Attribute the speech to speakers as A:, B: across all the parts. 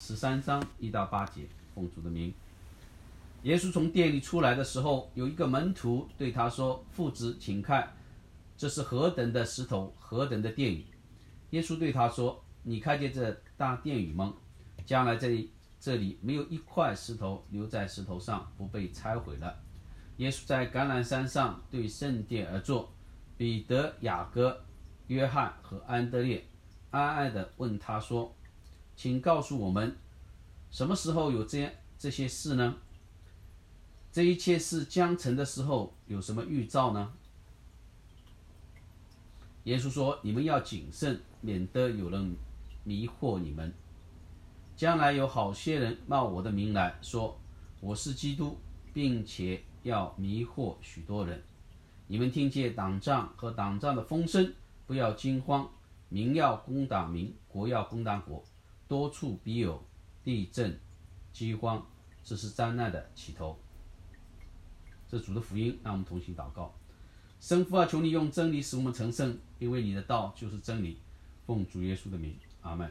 A: 13章1到8节，奉主的名。耶稣从殿里出来的时候，有一个门徒对他说：“夫子，请看，这是何等的石头，何等的殿宇。”耶稣对他说：“你看见这大殿宇吗？将来这里没有一块石头留在石头上不被拆毁了。”耶稣在橄榄山上对圣殿而坐，彼得、雅各、约翰和安德烈暗暗地问他说：“请告诉我们，什么时候有这些事呢？这一切事将成的时候有什么预兆呢？”耶稣说：“你们要谨慎，免得有人迷惑你们。将来有好些人冒我的名来说我是基督，并且要迷惑许多人。你们听见打仗和打仗的风声，不要惊慌。民要攻打民，国要攻打国，多处必有地震、饥荒，这是灾难的起头。”这是主的福音，让我们同心祷告。圣父啊，求你用真理使我们成圣，因为你的道就是真理。奉主耶稣的名，阿们。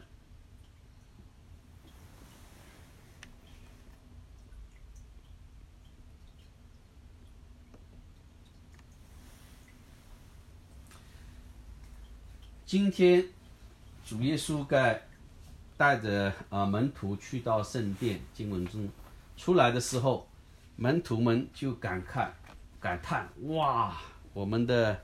A: 今天主耶稣带着门徒去到圣殿，经文中出来的时候，门徒们就感叹：哇，我们的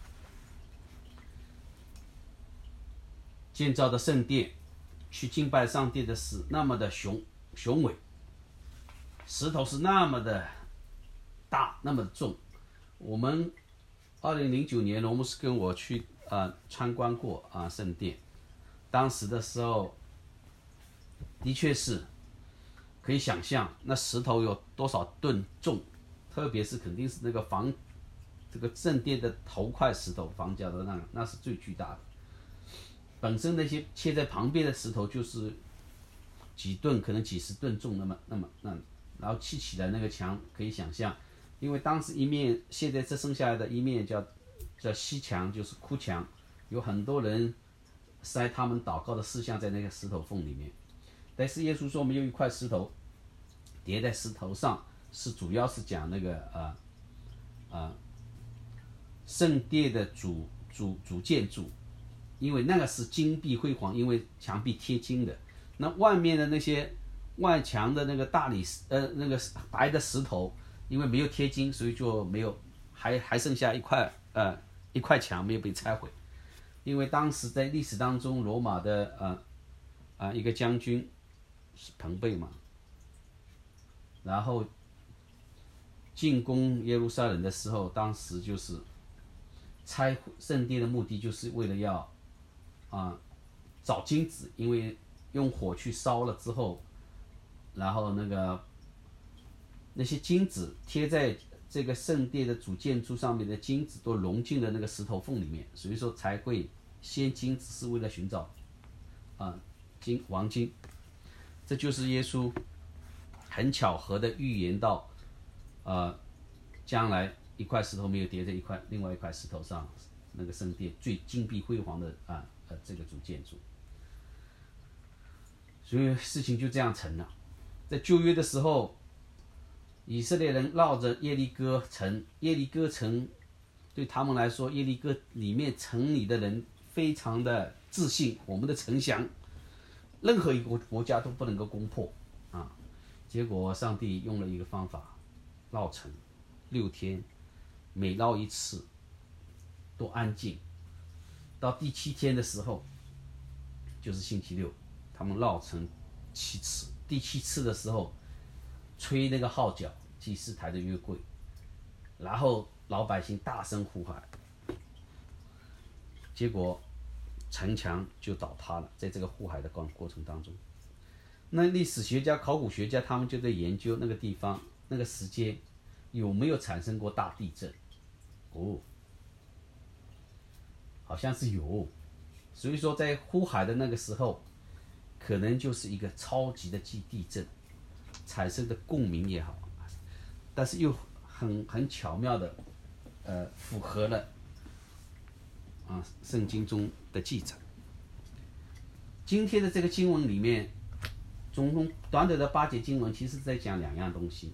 A: 建造的圣殿，去敬拜上帝的是那么的雄伟，石头是那么的大，那么的重。我们2009年罗姆斯跟我去参观过圣殿，当时的时候的确是可以想象那石头有多少吨重，特别是肯定是那个这个圣殿的头块石头，房角的那是最巨大的。本身那些切在旁边的石头就是几吨，可能几十吨重，然后砌起来那个墙可以想象，因为当时一面，现在这剩下来的一面叫西墙，就是哭墙，有很多人塞他们祷告的事项在那个石头缝里面。但是耶稣说没有一块石头叠在石头上，是主要是讲那个圣殿的主建筑，因为那个是金碧辉煌，因为墙壁贴金的。那外面的那些外墙的那个那个白的石头，因为没有贴金，所以就没有，还剩下一块墙没有被拆毁。因为当时在历史当中，罗马的一个将军是彭贝嘛，然后进攻耶路撒冷的时候，当时就是拆圣殿的目的就是为了要找金子，因为用火去烧了之后，然后那些金子贴在这个圣殿的主建筑上面的金子都融进了那个石头缝里面，所以说才会先金子，是为了寻找黄金。这就是耶稣很巧合的预言到将来一块石头没有叠在另外一块石头上，那个圣殿最金碧辉煌的这个主建筑。所以事情就这样成了。在旧约的时候，以色列人绕着耶利哥城，耶利哥城对他们来说，耶利哥里面城里的人非常的自信，我们的城墙任何一个国家都不能够攻破结果上帝用了一个方法，绕城6天，每绕一次都安静。到第7天的时候，就是星期六，他们绕城7次。第7次的时候，吹那个号角，祭司抬着约柜，然后老百姓大声呼喊，结果城墙就倒塌了。在这个呼喊的过程当中，那历史学家、考古学家他们就在研究那个地方、那个时间有没有产生过大地震。好像是有。所以说在呼海的那个时候，可能就是一个超级的地震产生的共鸣也好，但是又很巧妙的符合了圣经中的记载。今天的这个经文里面总共短短的8节经文，其实在讲2样东西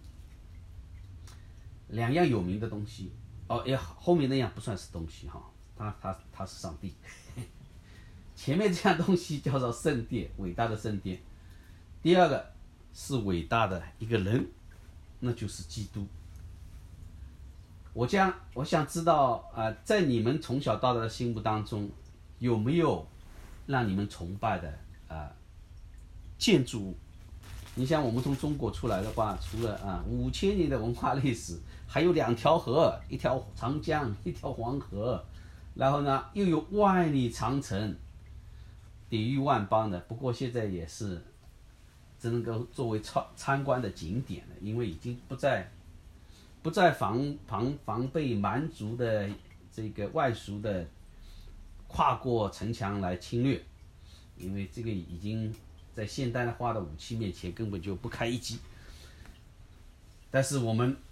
A: ，2样有名的东西。后面那样不算是东西哈，他是上帝。前面这样东西叫做圣殿，伟大的圣殿。第二个是伟大的一个人，那就是基督。我想知道在你们从小到大的心目当中，有没有让你们崇拜的建筑物？你像我们从中国出来的话，除了5000年的文化历史，还有2条河，一条长江，一条黄河，然后呢又有万里长城，抵御万邦的。不过现在也是只能够作为参观的景点了，因为已经不再防备蛮族的这个外族的跨过城墙来侵略，因为这个已经在现代化的武器面前根本就不堪一击。但是我们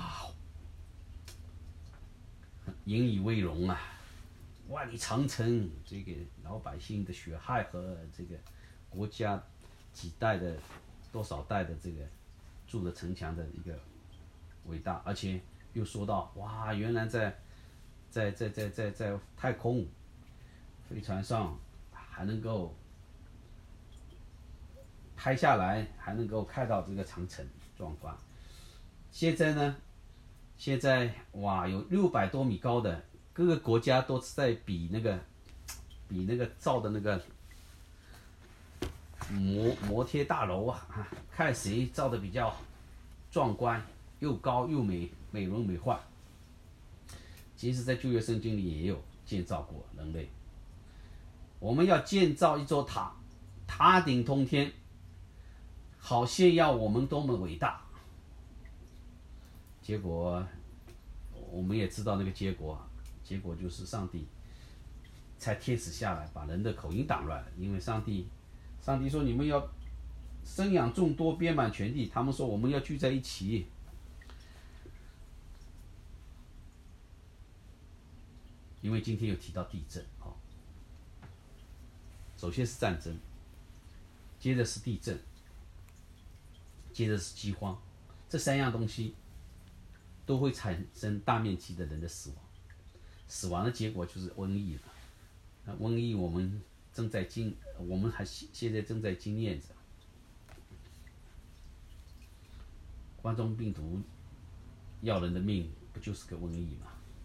A: 引以为荣啊！万里长城，这个老百姓的血汗和这个国家多少代的这个筑的城墙的一个伟大，而且又说到原来在太空飞船上还能够拍下来，还能够看到这个长城壮观。现在呢，有600多米高的，各个国家都是在比那个造的那个摩天大楼看谁造的比较壮观，又高又美轮美奂。其实在旧约圣经里也有建造过人类。我们要建造一座塔，塔顶通天，好炫耀我们多么伟大。结果我们也知道那个结果就是上帝差天使下来把人的口音挡乱了。因为上帝说你们要生养众多，遍满全地，他们说我们要聚在一起。因为今天有提到地震，首先是战争，接着是地震，接着是饥荒，这3样东西都会产生大面积的人的死亡。死亡的结果就是瘟疫了。瘟疫我们现在正在经验着。冠状病毒要人的命，不就是个瘟疫吗？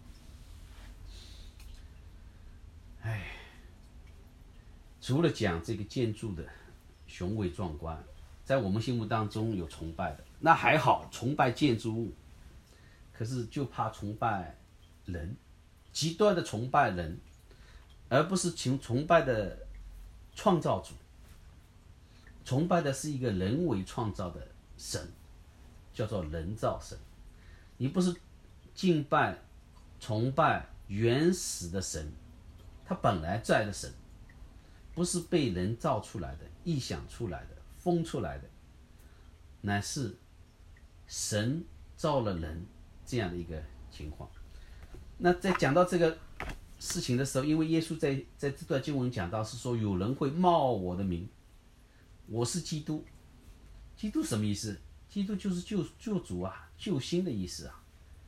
A: 除了讲这个建筑的雄伟壮观，在我们心目当中有崇拜的，那还好，崇拜建筑物。可是就怕崇拜人，极端的崇拜人，而不是崇拜的创造主。崇拜的是一个人为创造的神，叫做人造神。你不是敬拜崇拜原始的神，他本来在的神，不是被人造出来的、臆想出来的、封出来的，乃是神造了人这样的一个情况。那在讲到这个事情的时候，因为耶稣在这段经文讲到是说，有人会冒我的名，我是基督。基督什么意思？基督就是救主啊，救星的意思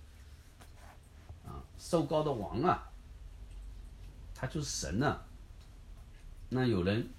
A: 受膏的王啊，他就是神啊。那有人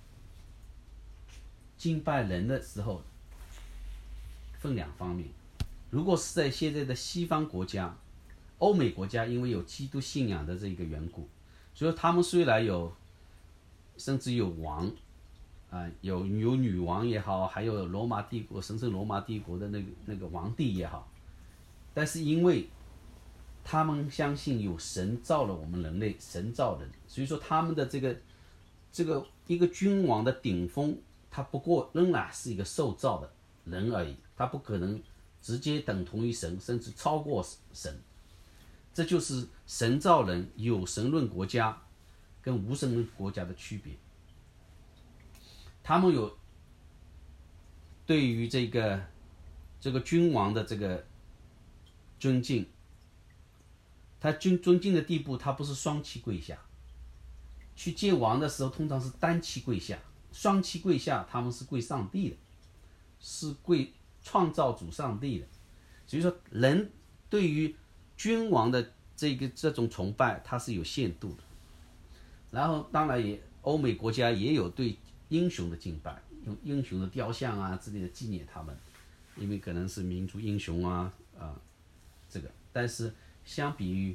A: 敬拜人的时候，分2方面。如果是在现在的西方国家、欧美国家，因为有基督信仰的这个缘故，所以他们虽然甚至有王有女王也好，还有罗马帝国神圣罗马帝国的那个皇帝也好，但是因为他们相信有神造了我们人类，神造人，所以说他们的这个一个君王的顶峰，他不过仍然是一个受造的人而已，他不可能直接等同于神，甚至超过神。这就是神造人有神论国家跟无神论国家的区别。他们有对于这个君王的这个尊敬，他尊敬的地步，他不是双膝跪下，去见王的时候通常是单膝跪下， 双膝跪下，他们是跪上帝的，是跪创造主上帝的。所以说，人对于君王的这种崇拜，它是有限度的。然后，当然欧美国家也有对英雄的敬拜，用英雄的雕像啊之类的纪念他们，因为可能是民族英雄啊这个。但是相比于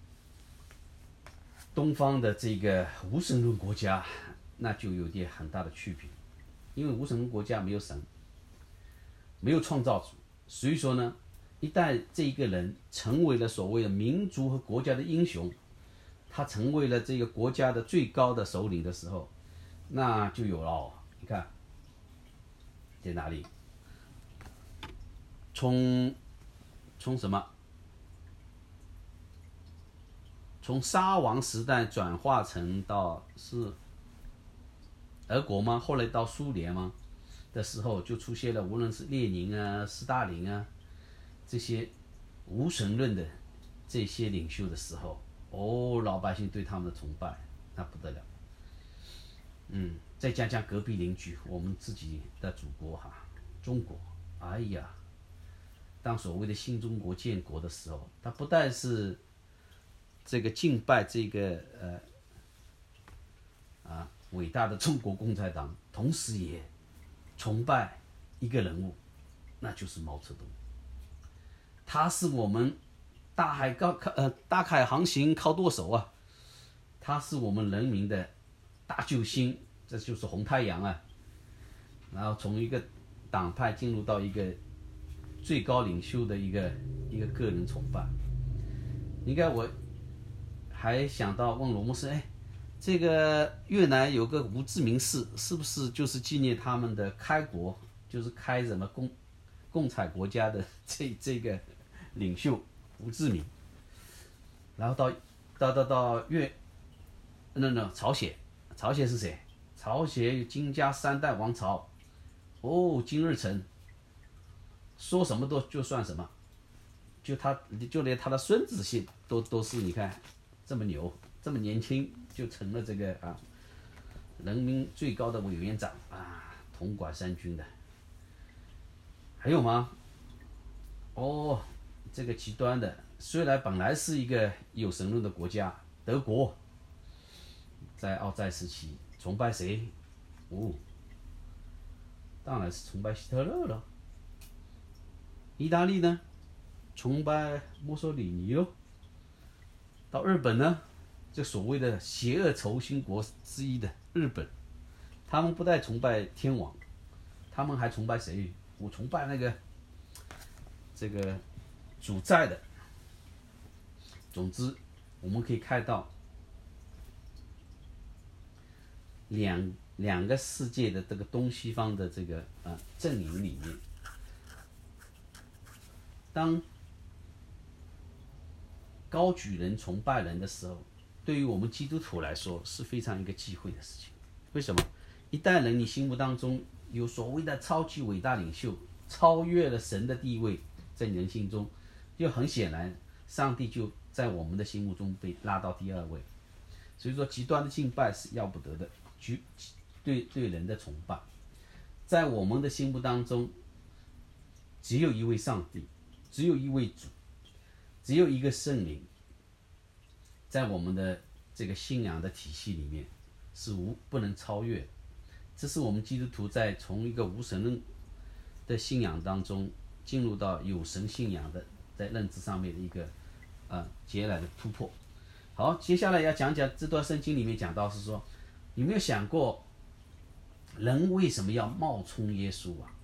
A: 东方的这个无神论国家，那就有点很大的区别，因为无神论国家没有神，没有创造主，所以说呢，一旦这一个人成为了所谓的民族和国家的英雄，他成为了这个国家的最高的首领的时候，那就有了你看在哪里？从什么？从沙皇时代转化成到是俄国吗？后来到苏联吗？的时候，就出现了无论是列宁啊、斯大林啊这些无神论的这些领袖的时候，老百姓对他们的崇拜那不得了。再讲讲隔壁邻居，我们自己的祖国中国，哎呀，当所谓的新中国建国的时候，他不但是这个敬拜这个伟大的中国共产党，同时也崇拜一个人物，那就是毛泽东。他是我们大海航行靠舵手啊，他是我们人民的大救星，这就是红太阳啊。然后从一个党派进入到一个最高领袖的一个个人崇拜。应该我还想到问罗牧师，这个越南有个胡志明市，是不是就是纪念他们的开国，就是开什么共产国家的这个领袖胡志明？然后到朝鲜，朝鲜是谁？朝鲜有金家三代王朝，金日成说什么就算什么，就连他的孙子姓都是你看这么牛，这么年轻就成了这个人民最高的委员长统管三军的。还有吗？这个极端的，虽然本来是一个有神论的国家，德国在奥战时期崇拜谁？当然是崇拜希特勒了。意大利呢，崇拜墨索里尼咯。到日本呢，这所谓的邪恶轴心国之一的日本，他们不但崇拜天王，他们还崇拜谁？我崇拜那个这个主宰的。总之，我们可以看到两个世界的这个东西方的这个阵营里面，当高举人、崇拜人的时候，对于我们基督徒来说是非常一个忌讳的事情。为什么？一旦人你心目当中有所谓的超级伟大领袖，超越了神的地位，在你人心中，就很显然，上帝就在我们的心目中被拉到第二位。所以说，极端的敬拜是要不得的，对人的崇拜，在我们的心目当中，只有一位上帝，只有一位主，只有一个圣灵，在我们的这个信仰的体系里面是不能超越的。这是我们基督徒在从一个无神论的信仰当中进入到有神信仰的在认知上面的一个截然的突破。好，接下来要讲讲这段圣经里面讲到是说，有没有想过人为什么要冒充耶稣啊？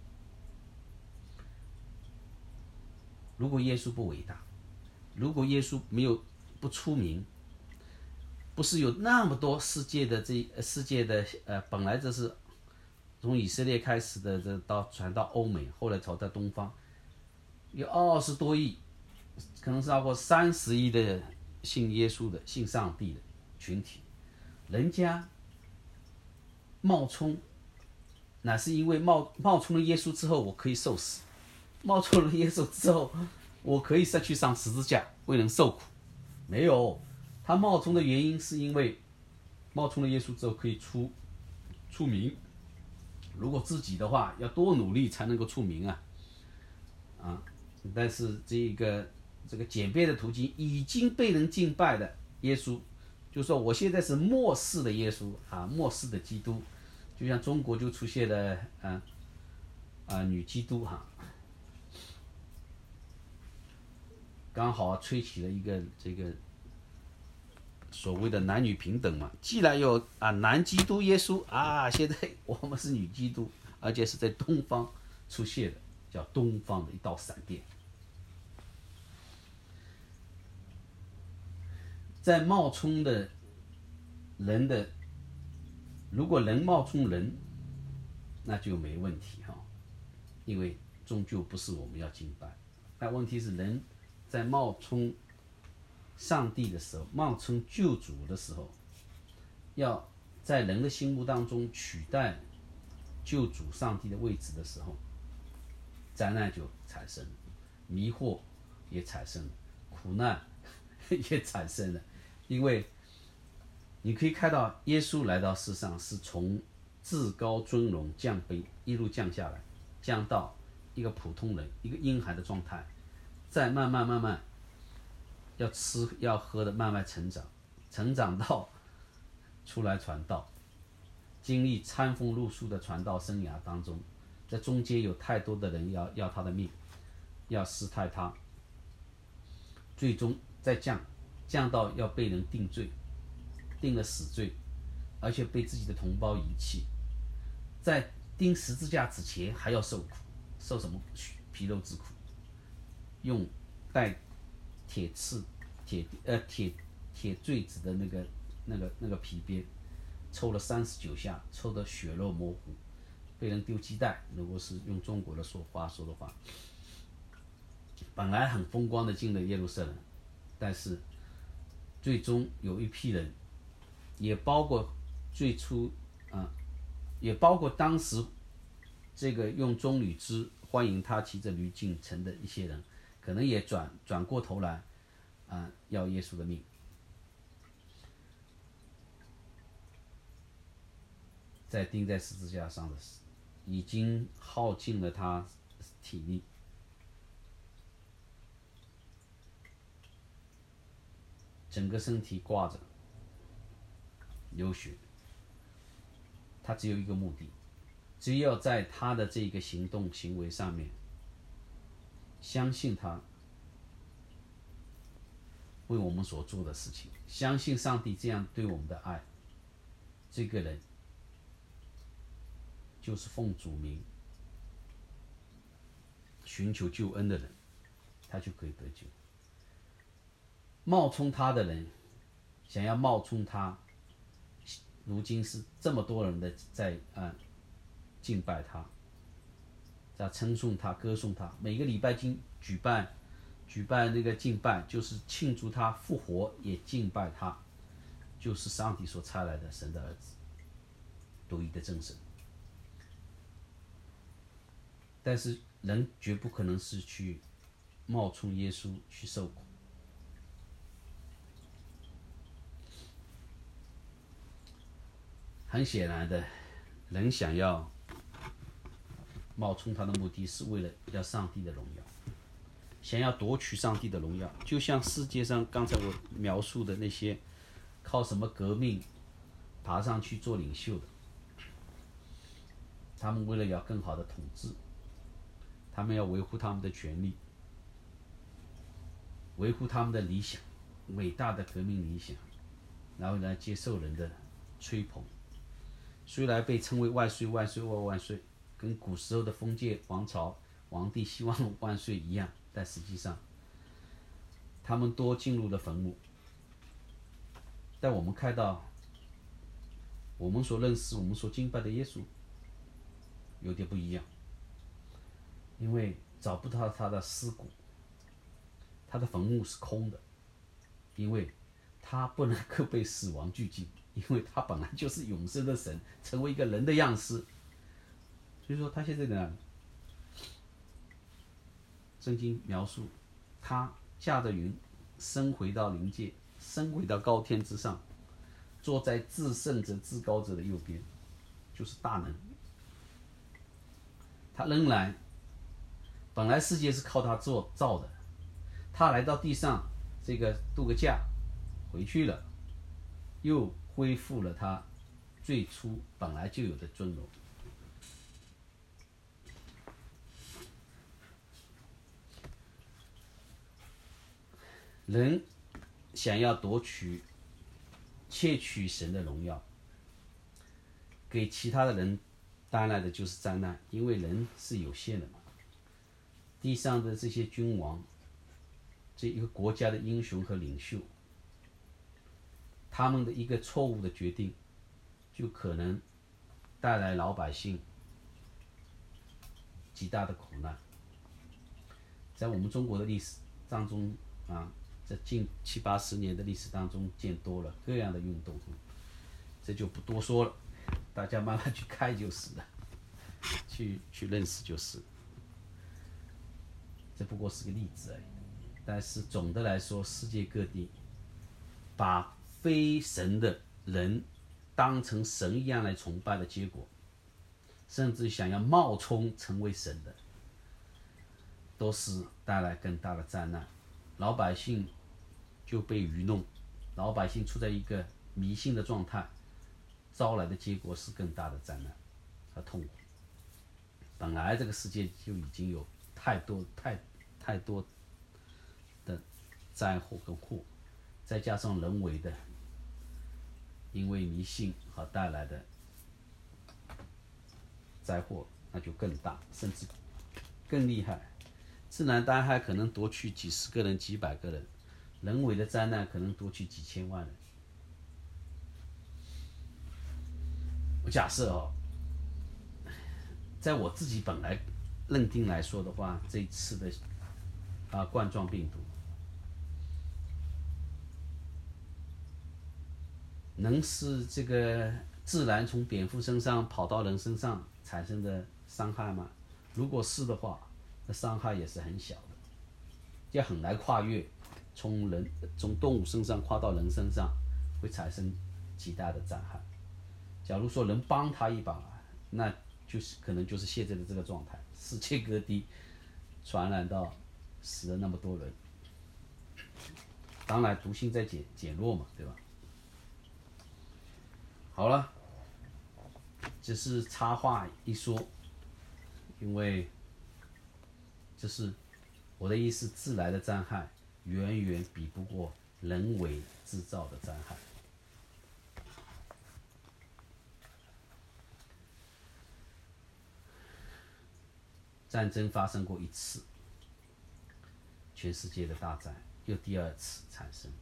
A: 如果耶稣不伟大，如果耶稣不出名，不是有那么多世界的本来这是从以色列开始的，传到欧美，后来传到东方，有20多亿，可能是超过30亿的信耶稣的、信上帝的群体，人家冒充，那是因为冒充了耶稣之后，我可以受死；冒充了耶稣之后，我可以去上十字架，为人受苦。没有，他冒充的原因是因为冒充了耶稣之后可以出出名。如果自己的话，要多努力才能够出名啊！但是这个简便的途径已经被人敬拜的耶稣，就说我现在是末世的耶稣啊，末世的基督，就像中国就出现了女基督哈，刚好吹起了一个这个所谓的男女平等嘛。既然有男基督耶稣啊，现在我们是女基督，而且是在东方出现的，叫东方的一道闪电。在冒充的人的，如果人冒充人，那就没问题哈，因为终究不是我们要敬拜。但问题是人在冒充上帝的时候，冒充救主的时候，要在人的心目当中取代救主上帝的位置的时候，灾难就产生了，迷惑也产生了，苦难也产生了。因为你可以看到耶稣来到世上是从至高尊荣降卑一路降下来，降到一个普通人，一个婴孩的状态，再慢慢要吃要喝的慢慢成长到出来传道，经历餐风露宿的传道生涯当中，在中间有太多的人要他的命，要试探他，最终再降到要被人定罪，定了死罪，而且被自己的同胞遗弃，在钉十字架之前还要受苦，受什么皮肉之苦？用带铁刺、铁坠子的那个皮鞭，抽了39下，抽得血肉模糊，被人丢鸡蛋。如果是用中国的话说的话，本来很风光的进了耶路撒冷，但是最终有一批人，也包括最初也包括当时这个用棕榈枝欢迎他骑着驴进城的一些人，可能也转过头来要耶稣的命。在钉在十字架上的已经耗尽了他体力，整个身体挂着流血，他只有一个目的，只要在他的这个行动行为上面相信他为我们所做的事情，相信上帝这样对我们的爱，这个人就是奉主名寻求救恩的人，他就可以得救。冒充他的人想要冒充他，如今是这么多人的在敬拜他，在称颂他、歌颂他。每个礼拜举办那个敬拜，就是庆祝他复活，也敬拜他，就是上帝所差来的神的儿子，独一的真神。但是人绝不可能是去冒充耶稣去受苦。很显然的，人想要冒充他的目的是为了要上帝的荣耀，想要夺取上帝的荣耀，就像世界上刚才我描述的那些靠什么革命爬上去做领袖的，他们为了要更好的统治，他们要维护他们的权利，维护他们的理想，伟大的革命理想，然后来接受人的吹捧。虽然被称为万岁万岁万岁，跟古时候的封建王朝皇帝希望万岁一样，但实际上他们多进入了坟墓。但我们看到我们所认识我们所敬拜的耶稣有点不一样，因为找不到他的尸骨，他的坟墓是空的，因为他不能够被死亡拘禁，因为他本来就是永生的神，成为一个人的样式。所以说他现在在哪里？圣经描述他驾着云升回到灵界，升回到高天之上，坐在至圣者至高者的右边， 就是大能。他仍然，本来世界是靠他造的，他来到地上这个度个假，回去了，又恢复了他最初本来就有的尊荣。人想要窃取神的荣耀，给其他的人带来的就是灾难，因为人是有限的嘛。地上的这些君王，这一个国家的英雄和领袖，他们的一个错误的决定，就可能带来老百姓极大的苦难。在我们中国的历史当中啊，在近70、80年的历史当中，见多了各样的运动，这就不多说了，大家慢慢去看就是了，去认识就是。这不过是个例子而已。但是总的来说，世界各地把非神的人当成神一样来崇拜的结果，甚至想要冒充成为神的，都是带来更大的灾难。老百姓就被愚弄，老百姓处在一个迷信的状态，招来的结果是更大的灾难和痛苦。本来这个世界就已经有太多的灾祸跟祸，再加上人为的因为迷信而带来的灾祸，那就更大，甚至更厉害。自然灾害可能夺去几十个人、几百个人，人为的灾难可能夺去几千万人。我假设在我自己本来认定来说的话，这一次的冠状病毒能是这个自然从蝙蝠身上跑到人身上产生的伤害吗？如果是的话，那伤害也是很小的，也很难跨越从动物身上跨到人身上，会产生极大的灾害。假如说能帮他一把，那就是可能就是现在的这个状态，世界各地传染到死了那么多人，当然毒性在减弱嘛，对吧？好了，只是插话一说，因为这是我的意思，自然的灾害远远比不过人为制造的灾害。战争发生过一次，全世界的大战又第二次产生。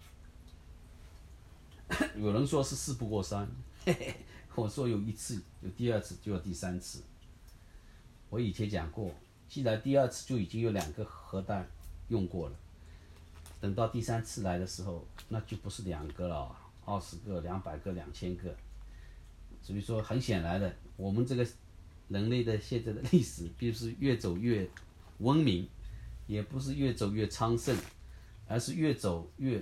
A: 有人说是事不过三，我说有一次，有第二次，就有第三次。我以前讲过，既然第二次就已经有2个核弹用过了，等到第3次来的时候，那就不是2个了，20个、200个、2000个。所以说，很显然的，我们这个人类的现在的历史，并不是越走越文明，也不是越走越昌盛，而是越走越，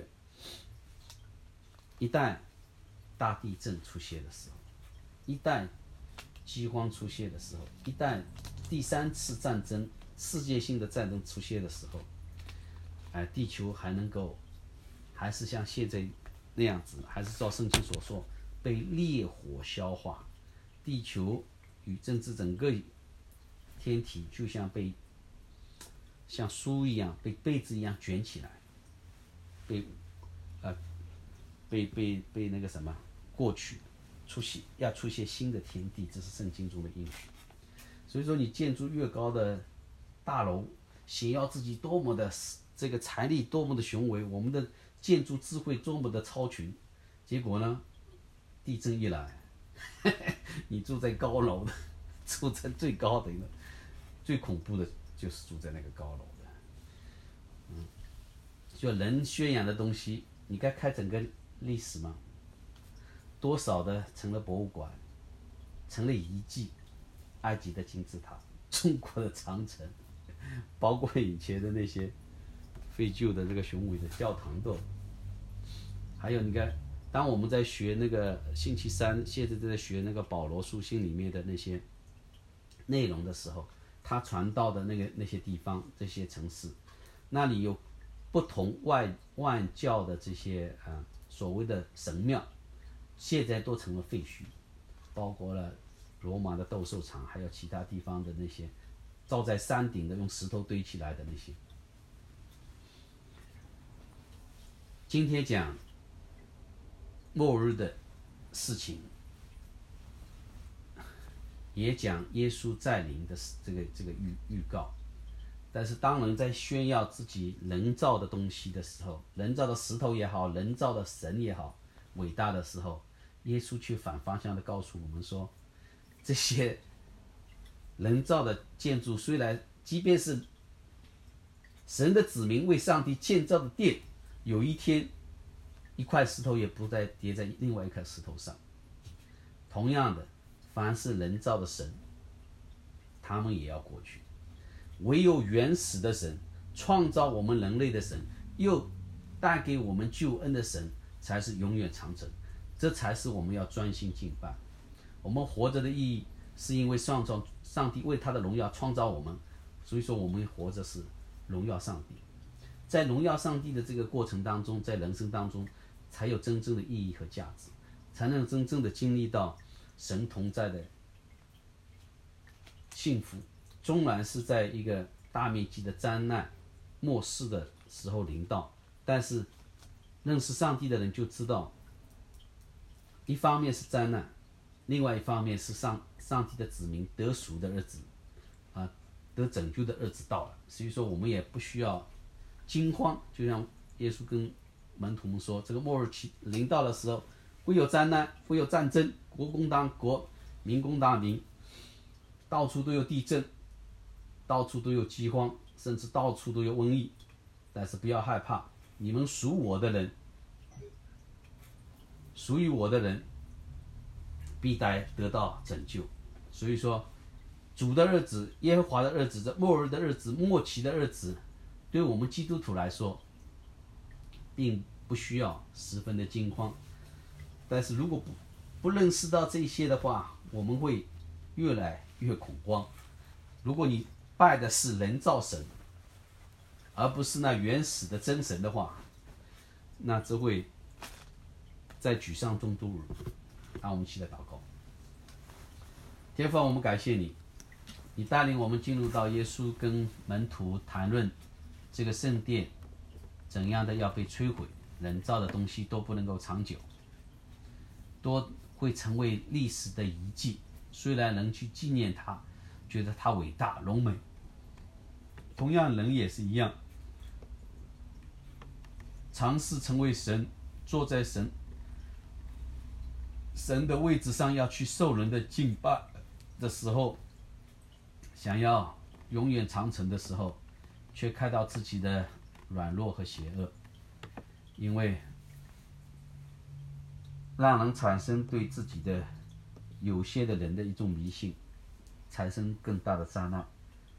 A: 一旦大地震出现的时候，一旦饥荒出现的时候，一旦第3次战争、世界性的战争出现的时候，地球还是像现在那样子，还是照圣经所说，被烈火消化，地球与甚至整个天体就像像书一样，被被子一样卷起来，被那个什么过去，要出现新的天地，这是圣经中的应许。所以说，你建筑越高的大楼，显耀自己多么的这个财力多么的雄伟，我们的建筑智慧多么的超群，结果呢，地震一来，你住在高楼的，住在最高的最恐怖的就是住在那个高楼的。就人宣扬的东西，你该看整个历史吗？多少的成了博物馆，成了遗迹，埃及的金字塔，中国的长城，包括以前的那些废旧的这个雄伟的教堂都，还有你看当我们在学那个星期三，现在在学那个保罗书信里面的那些内容的时候，他传道的那些地方，这些城市，那里有不同外教的这些所谓的神庙，现在都成了废墟，包括了罗马的斗兽场，还有其他地方的那些造在山顶的用石头堆起来的那些。今天讲末日的事情，也讲耶稣再临的这个预告。但是当人在炫耀自己人造的东西的时候，人造的石头也好，人造的神也好，伟大的时候，耶稣却反方向的告诉我们说，这些人造的建筑虽然即便是神的子民为上帝建造的殿，有一天一块石头也不再叠在另外一块石头上。同样的，凡是人造的神，他们也要过去。唯有原始的神，创造我们人类的神，又带给我们救恩的神，才是永远长存。这才是我们要专心敬拜。我们活着的意义，是因为上帝为他的荣耀创造我们，所以说我们活着是荣耀上帝。在荣耀上帝的这个过程当中，在人生当中，才有真正的意义和价值，才能真正的经历到神同在的幸福。纵然是在一个大面积的灾难末世的时候临到，但是认识上帝的人就知道，一方面是灾难，另外一方面是上帝的子民得赎的日子得拯救的日子到了。所以说我们也不需要惊慌，就像耶稣跟门徒们说，这个末日期临到的时候，会有灾难，会有战争，国攻打国，民攻打民，到处都有地震，到处都有饥荒，甚至到处都有瘟疫。但是不要害怕，你们属我的人，属于我的人必得到拯救。所以说主的日子，耶和华的日子，这末日的日子，末期的日子，对我们基督徒来说并不需要十分的惊慌。但是如果不认识到这些的话，我们会越来越恐慌。如果你拜的是人造神，而不是那原始的真神的话，那只会在沮丧中度日。让我们一起来祷告。天父，我们感谢你，你带领我们进入到耶稣跟门徒谈论这个圣殿怎样的要被摧毁，人造的东西都不能够长久，都会成为历史的遗迹。虽然人去纪念它，觉得它伟大荣美，同样人也是一样，尝试成为神，坐在神的位置上，要去受人的敬拜的时候，想要永远长存的时候，却看到自己的软弱和邪恶，因为让人产生对自己的有些的人的一种迷信，产生更大的灾难。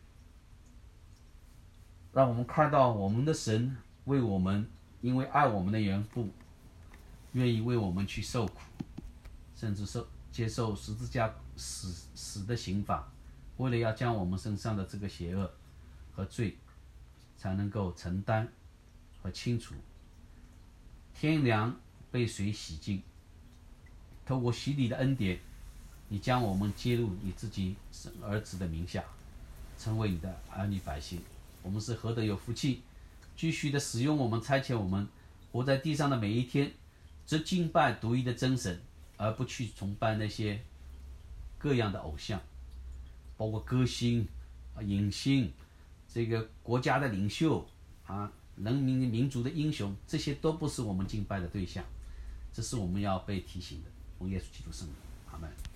A: 让我们看到我们的神为我们，因为爱我们的缘故，愿意为我们去受苦，甚至接受十字架死的刑罚，为了要将我们身上的这个邪恶和罪才能够承担和清除。天良被水洗净，透过洗礼的恩典，你将我们接入你自己儿子的名下，成为你的儿女百姓。我们是何等有福气，继续的使用我们，差遣我们活在地上的每一天，只敬拜独一的真神，而不去崇拜那些各样的偶像，包括歌星影星，这个国家的领袖人民民族的英雄，这些都不是我们敬拜的对象。这是我们要被提醒的。奉耶稣基督圣名，阿们。